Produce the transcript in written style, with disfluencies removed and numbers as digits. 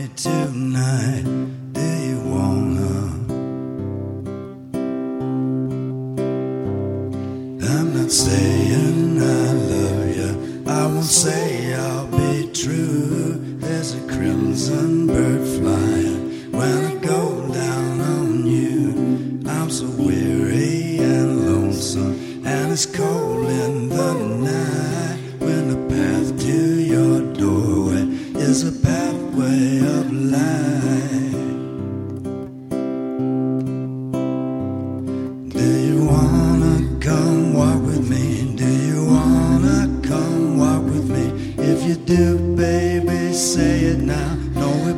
me tonight? Do you wanna? I'm not saying I love you, I won't say I'll be true. There's a crimson bird flying when I go down on you. I'm so weary and lonesome, and it's cold in the night. When the path to your doorway is a pathway of light.